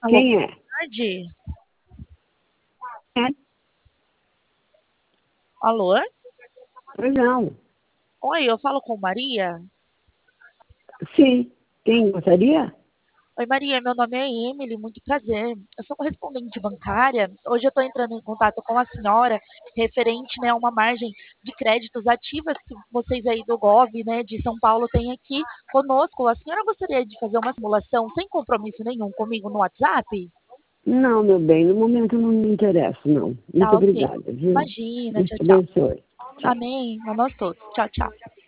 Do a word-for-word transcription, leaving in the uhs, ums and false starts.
Alô, Quem é? boa tarde. É? Alô? Pois não. Oi, eu falo com Maria? Sim. Quem gostaria? Oi, Maria, meu nome é Emily, muito prazer. Eu sou correspondente bancária. Hoje eu estou entrando em contato com a senhora referente, né, a uma margem de créditos ativas que vocês aí do Gov, né, de São Paulo têm aqui conosco. A senhora gostaria de fazer uma simulação sem compromisso nenhum comigo no WhatsApp? Não, meu bem, no momento não me interessa, não. Muito Tá, ok. obrigada, viu? Imagina, Deus tchau, te tchau. abençoe. Tchau. Amém, a nós todos. Tchau, tchau.